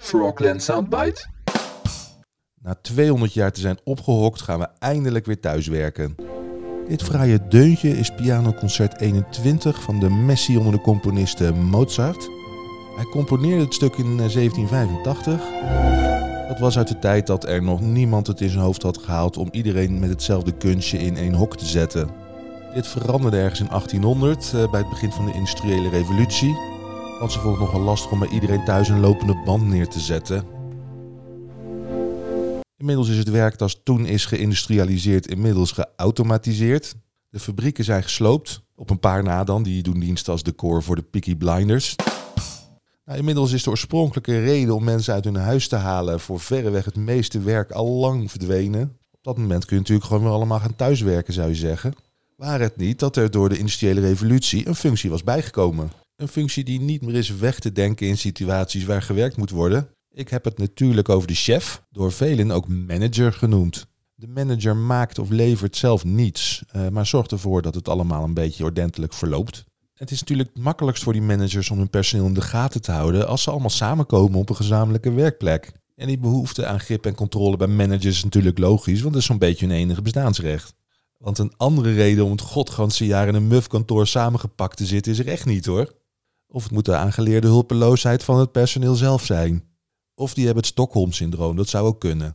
Frogland Soundbite. Na 200 jaar te zijn opgehokt gaan we eindelijk weer thuiswerken. Dit fraaie deuntje is pianoconcert 21 van de Messie onder de componisten Mozart. Hij componeerde het stuk in 1785. Dat was uit de tijd dat er nog niemand het in zijn hoofd had gehaald om iedereen met hetzelfde kunstje in één hok te zetten. Dit veranderde ergens in 1800 bij het begin van de industriële revolutie. Want ze vonden het nogal lastig om bij iedereen thuis een lopende band neer te zetten. Inmiddels is het werk dat toen is geïndustrialiseerd inmiddels geautomatiseerd. De fabrieken zijn gesloopt, op een paar na dan, die doen dienst als decor voor de Peaky Blinders. Inmiddels is de oorspronkelijke reden om mensen uit hun huis te halen voor verreweg het meeste werk al lang verdwenen. Op dat moment kun je natuurlijk gewoon weer allemaal gaan thuiswerken, zou je zeggen. Waar het niet dat er door de industriële revolutie een functie was bijgekomen. Een functie die niet meer is weg te denken in situaties waar gewerkt moet worden. Ik heb het natuurlijk over de chef, door velen ook manager genoemd. De manager maakt of levert zelf niets, maar zorgt ervoor dat het allemaal een beetje ordentelijk verloopt. Het is natuurlijk het makkelijkst voor die managers om hun personeel in de gaten te houden als ze allemaal samenkomen op een gezamenlijke werkplek. En die behoefte aan grip en controle bij managers is natuurlijk logisch, want dat is zo'n beetje hun enige bestaansrecht. Want een andere reden om het godganse jaar in een muf kantoor samengepakt te zitten is er echt niet hoor. Of het moet de aangeleerde hulpeloosheid van het personeel zelf zijn. Of die hebben het Stockholm-syndroom, dat zou ook kunnen.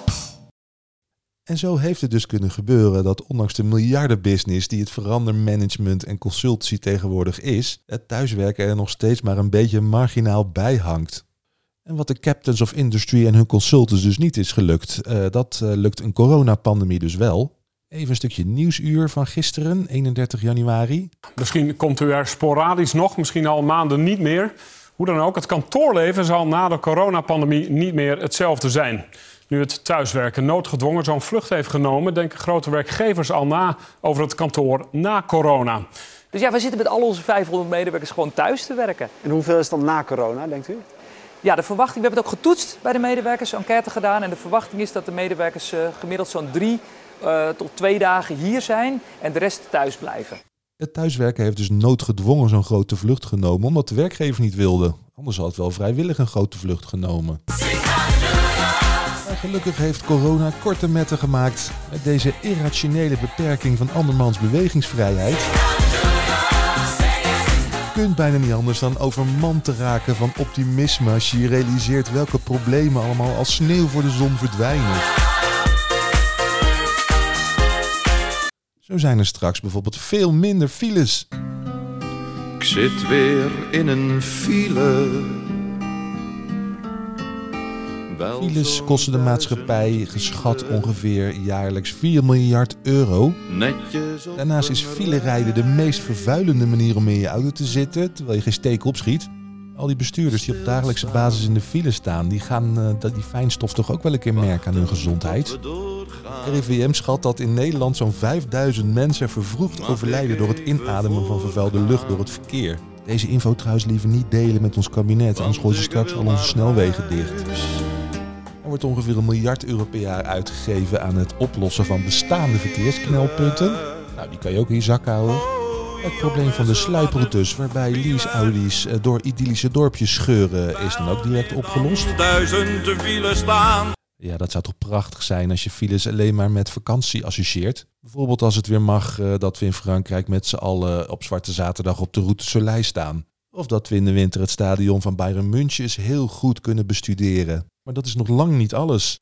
En zo heeft het dus kunnen gebeuren dat ondanks de miljardenbusiness die het verandermanagement en consultancy tegenwoordig is, het thuiswerken er nog steeds maar een beetje marginaal bij hangt. En wat de captains of industry en hun consultants dus niet is gelukt, dat lukt een coronapandemie dus wel. Even een stukje nieuwsuur van gisteren, 31 januari. Misschien komt u er sporadisch nog, misschien al maanden niet meer. Hoe dan ook, het kantoorleven zal na de coronapandemie niet meer hetzelfde zijn. Nu het thuiswerken noodgedwongen zo'n vlucht heeft genomen, denken grote werkgevers al na over het kantoor na corona. Dus ja, we zitten met al onze 500 medewerkers gewoon thuis te werken. En hoeveel is dan na corona, denkt u? Ja, de verwachting, we hebben het ook getoetst bij de medewerkers, een enquête gedaan. En de verwachting is dat de medewerkers gemiddeld zo'n 3 tot 2 dagen hier zijn en de rest thuis blijven. Het thuiswerken heeft dus noodgedwongen zo'n grote vlucht genomen omdat de werkgever niet wilde. Anders had het wel vrijwillig een grote vlucht genomen. Maar gelukkig heeft corona korte metten gemaakt met deze irrationele beperking van andermans bewegingsvrijheid. Je kunt bijna niet anders dan overmand te raken van optimisme als je realiseert welke problemen allemaal als sneeuw voor de zon verdwijnen. Zo zijn er straks bijvoorbeeld veel minder files. Ik zit weer in een file. Files kosten de maatschappij geschat ongeveer jaarlijks 4 miljard euro. Daarnaast is filerijden de meest vervuilende manier om in je auto te zitten, terwijl je geen steek opschiet. Al die bestuurders die op dagelijkse basis in de file staan, die gaan die fijnstof toch ook wel een keer merken aan hun gezondheid. RIVM schat dat in Nederland zo'n 5000 mensen vervroegd overlijden door het inademen van vervuilde lucht door het verkeer. Deze info trouwens liever niet delen met ons kabinet, anders gooien ze straks al onze snelwegen dicht. Er wordt ongeveer 1 miljard euro per jaar uitgegeven aan het oplossen van bestaande verkeersknelpunten. Nou, die kan je ook in je zak houden. Het probleem van de sluiproutes, waarbij lease-Audi's door idyllische dorpjes scheuren, is dan ook direct opgelost. 1000 wielen staan. Ja, dat zou toch prachtig zijn als je files alleen maar met vakantie associeert. Bijvoorbeeld als het weer mag dat we in Frankrijk met z'n allen op Zwarte Zaterdag op de Route Soleil staan. Of dat we in de winter het stadion van Bayern München eens heel goed kunnen bestuderen. Maar dat is nog lang niet alles.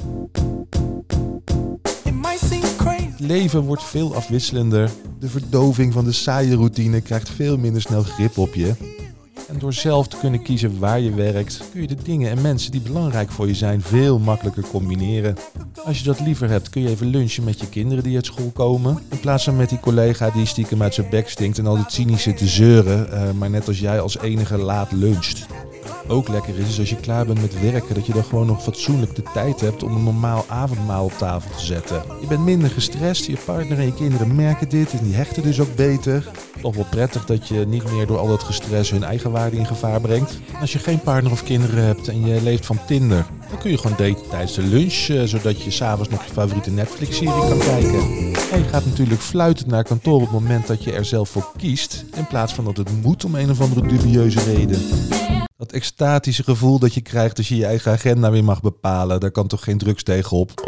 Het leven wordt veel afwisselender. De verdoving van de saaie routine krijgt veel minder snel grip op je. En door zelf te kunnen kiezen waar je werkt, kun je de dingen en mensen die belangrijk voor je zijn veel makkelijker combineren. Als je dat liever hebt, kun je even lunchen met je kinderen die uit school komen. In plaats van met die collega die stiekem uit zijn bek stinkt en altijd cynisch zit te zeuren, maar net als jij als enige laat luncht. Ook lekker is als je klaar bent met werken, dat je dan gewoon nog fatsoenlijk de tijd hebt om een normaal avondmaal op tafel te zetten. Je bent minder gestrest, je partner en je kinderen merken dit en die hechten dus ook beter. Toch wel prettig dat je niet meer door al dat gestress hun eigen waarde in gevaar brengt. Als je geen partner of kinderen hebt en je leeft van Tinder, dan kun je gewoon daten tijdens de lunch, zodat je s'avonds nog je favoriete Netflix-serie kan kijken. En je gaat natuurlijk fluitend naar kantoor op het moment dat je er zelf voor kiest, in plaats van dat het moet om een of andere dubieuze reden. Dat extatische gevoel dat je krijgt als je je eigen agenda weer mag bepalen. Daar kan toch geen drugs tegenop?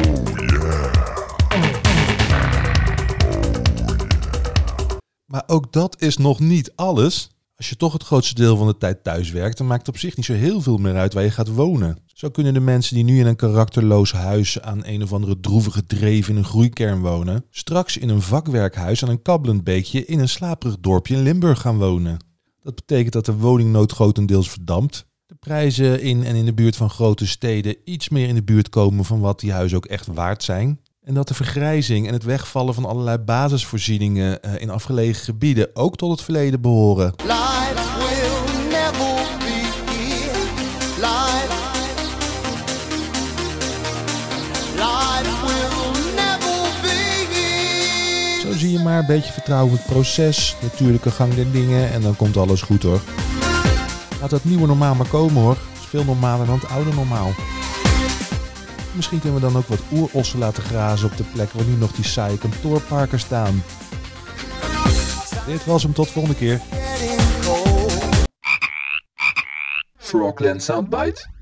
Maar ook dat is nog niet alles. Als je toch het grootste deel van de tijd thuis werkt, dan maakt het op zich niet zo heel veel meer uit waar je gaat wonen. Zo kunnen de mensen die nu in een karakterloos huis aan een of andere droevige dreef in een groeikern wonen, straks in een vakwerkhuis aan een kabbelend beekje in een slaperig dorpje in Limburg gaan wonen. Dat betekent dat de woningnood grotendeels verdampt. De prijzen in en in de buurt van grote steden iets meer in de buurt komen van wat die huizen ook echt waard zijn. En dat de vergrijzing en het wegvallen van allerlei basisvoorzieningen in afgelegen gebieden ook tot het verleden behoren. Zo zie je maar een beetje vertrouwen in het proces, natuurlijke gang der dingen en dan komt alles goed hoor. Laat dat nieuwe normaal maar komen hoor. Het is veel normaler dan het oude normaal. Misschien kunnen we dan ook wat oerossen laten grazen op de plek waar nu nog die saaie kantoorparken staan. Dit was hem, tot volgende keer. Frogland Soundbite.